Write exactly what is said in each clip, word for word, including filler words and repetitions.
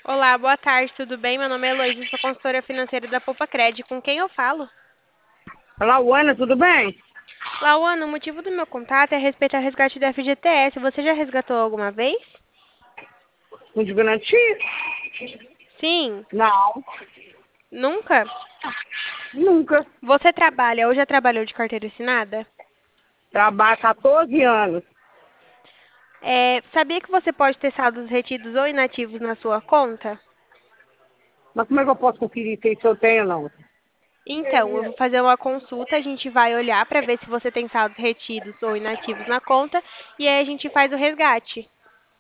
Olá, boa tarde, tudo bem? Meu nome é Heloísa, sou consultora financeira da Poupa Cred. Com quem eu falo? Olá, Ana, tudo bem? Lauana, o motivo do meu contato é a respeito ao resgate do F G T S. Você já resgatou alguma vez? Com de garantia? Sim. Não, Nunca? nunca. Você trabalha ou já trabalhou de carteira assinada? Trabalho há quatorze anos. É, sabia que você pode ter saldos retidos ou inativos na sua conta? Mas como é que eu posso conferir se eu tenho ou não? Então, eu vou fazer uma consulta, a gente vai olhar para ver se você tem saldos retidos ou inativos na conta e aí a gente faz o resgate.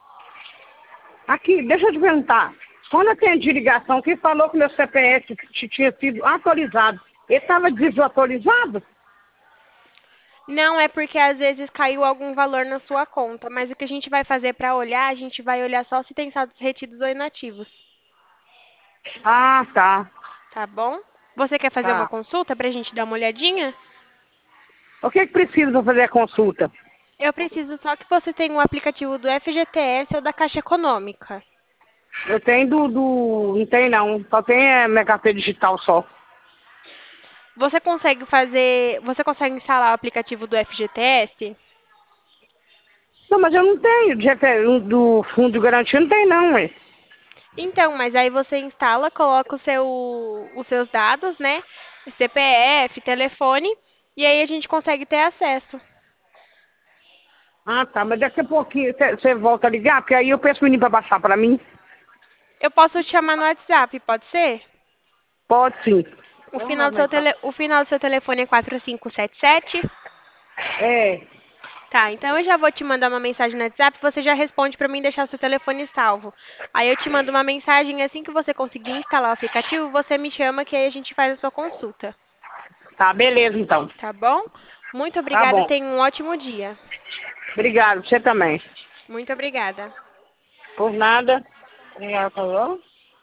Aqui, deixa eu te perguntar. Quando eu atendi ligação, quem falou que meu C P F t- tinha sido atualizado, ele estava desatualizado? Não é porque às vezes caiu algum valor na sua conta, mas o que a gente vai fazer para olhar, a gente vai olhar só se tem saldos retidos ou inativos, Ah, tá, tá bom? Você quer fazer uma tá. consulta para a gente dar uma olhadinha? O que que precisa para fazer a consulta? Eu preciso só que você tenha um aplicativo do F G T S ou da Caixa Econômica. Eu tenho do, do... Não tem não, só tem é, minha carteira digital só. Você consegue fazer, você consegue instalar o aplicativo do F G T S? Não, mas eu não tenho, de refer- um do fundo de garantia não tem não, ué. Então, mas aí você instala, coloca o seu, os seus dados, né? C P F, telefone, e aí a gente consegue ter acesso. Ah, tá, mas daqui a pouquinho você volta a ligar, porque aí eu peço o menino para baixar para mim. Eu posso te chamar no WhatsApp, pode ser? Pode sim. O final do seu, tele... o final do seu telefone é quatro cinco sete sete. É, Tá, então eu já vou te mandar uma mensagem no WhatsApp, você já responde pra mim deixar o seu telefone salvo. Aí eu te mando uma mensagem, assim que você conseguir instalar o aplicativo, você me chama que aí a gente faz a sua consulta. tá, beleza então. Tá bom? Muito Tá obrigada, bom. tenha um ótimo dia. Obrigado, você também. Muito obrigada. Por nada. Obrigado, falou.